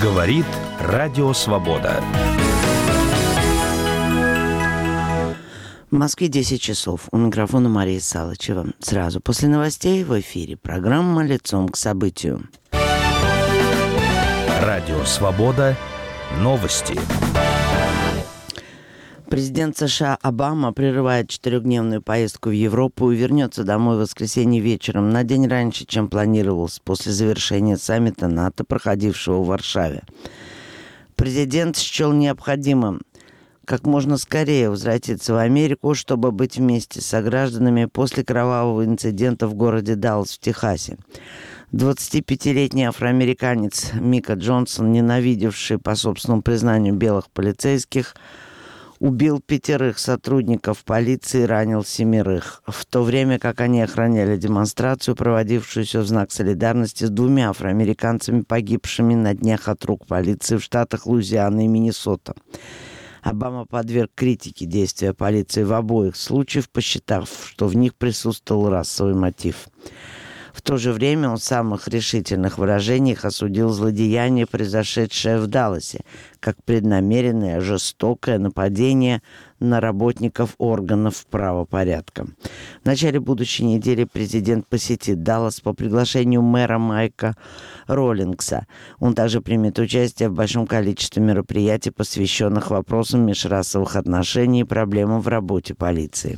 Говорит Радио Свобода. В Москве 10 часов. У микрофона Мария Салычева. Сразу после новостей в эфире программа «Лицом к событию». Радио Свобода. Новости. Президент США Обама прерывает 4-дневную поездку в Европу и вернется домой в воскресенье вечером, на день раньше, чем планировалось, после завершения саммита НАТО, проходившего в Варшаве. Президент счел необходимым как можно скорее возвратиться в Америку, чтобы быть вместе с согражданами после кровавого инцидента в городе Даллас в Техасе. 25-летний афроамериканец Мика Джонсон, ненавидевший, по собственному признанию, белых полицейских, убил 5 сотрудников полиции и ранил 7, в то время как они охраняли демонстрацию, проводившуюся в знак солидарности с 2 афроамериканцами, погибшими на днях от рук полиции в штатах Луизиана и Миннесота. Обама подверг критике действия полиции в обоих случаях, посчитав, что в них присутствовал расовый мотив. В то же время он в самых решительных выражениях осудил злодеяние, произошедшее в Далласе, как преднамеренное жестокое нападение на работников органов правопорядка. В начале будущей недели президент посетит Даллас по приглашению мэра Майка Роллингса. Он также примет участие в большом количестве мероприятий, посвященных вопросам межрасовых отношений и проблемам в работе полиции.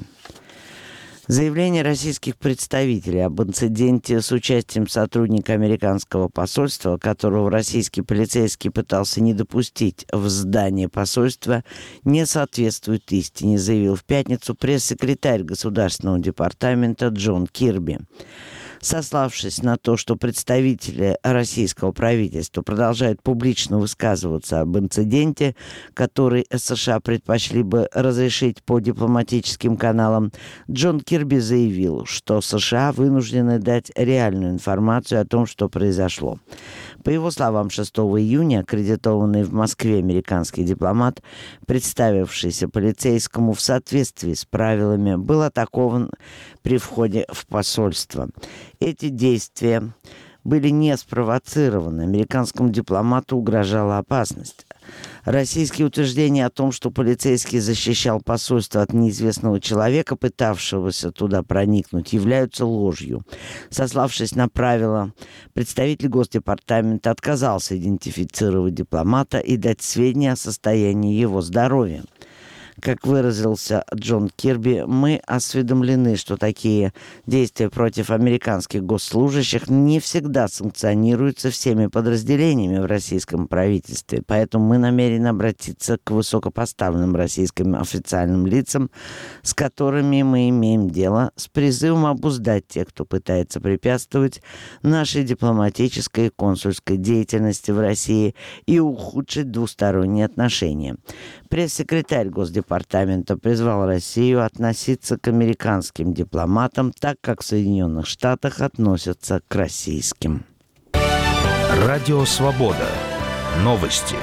Заявление российских представителей об инциденте с участием сотрудника американского посольства, которого российский полицейский пытался не допустить в здание посольства, не соответствует истине, заявил в пятницу пресс-секретарь Государственного департамента Джон Кирби. Сославшись на то, что представители российского правительства продолжают публично высказываться об инциденте, который США предпочли бы разрешить по дипломатическим каналам, Джон Кирби заявил, что США вынуждены дать реальную информацию о том, что произошло. По его словам, 6 июня аккредитованный в Москве американский дипломат, представившийся полицейскому в соответствии с правилами, был атакован при входе в посольство. Эти действия были не спровоцированы. Американскому дипломату угрожала опасность. Российские утверждения о том, что полицейский защищал посольство от неизвестного человека, пытавшегося туда проникнуть, являются ложью. Сославшись на правила, представитель Госдепартамента отказался идентифицировать дипломата и дать сведения о состоянии его здоровья. Как выразился Джон Кирби, мы осведомлены, что такие действия против американских госслужащих не всегда санкционируются всеми подразделениями в российском правительстве, поэтому мы намерены обратиться к высокопоставленным российским официальным лицам, с которыми мы имеем дело, с призывом обуздать тех, кто пытается препятствовать нашей дипломатической и консульской деятельности в России и ухудшить двусторонние отношения. Пресс-секретарь Госдепартамента призвал Россию относиться к американским дипломатам так, как в Соединенных Штатах относятся к российским. Радио Свобода. Новости.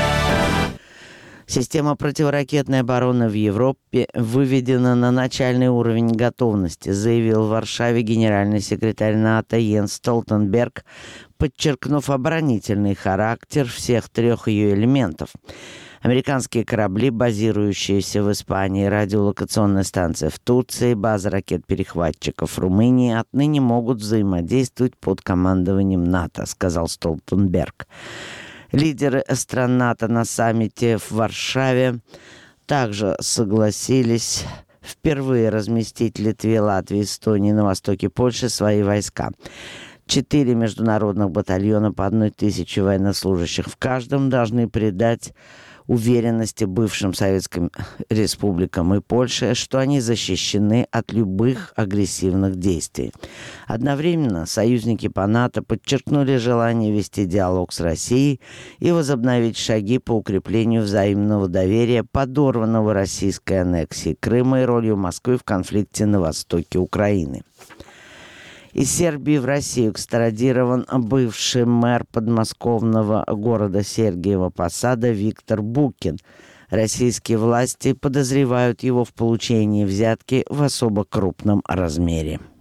Система противоракетной обороны в Европе выведена на начальный уровень готовности, заявил в Варшаве генеральный секретарь НАТО Йенс Столтенберг, подчеркнув оборонительный характер всех 3 ее элементов. Американские корабли, базирующиеся в Испании, радиолокационная станция в Турции, база ракет-перехватчиков в Румынии отныне могут взаимодействовать под командованием НАТО, сказал Столтенберг. Лидеры стран НАТО на саммите в Варшаве также согласились впервые разместить в Литве, Латвии, Эстонии, на востоке Польши свои войска. 4 международных батальона по 1000 военнослужащих в каждом должны придать уверенности бывшим советским республикам и Польше, что они защищены от любых агрессивных действий. Одновременно союзники по НАТО подчеркнули желание вести диалог с Россией и возобновить шаги по укреплению взаимного доверия, подорванного российской аннексией Крыма и ролью Москвы в конфликте на востоке Украины. Из Сербии в Россию экстрадирован бывший мэр подмосковного города Сергиева Посада Виктор Букин. Российские власти подозревают его в получении взятки в особо крупном размере.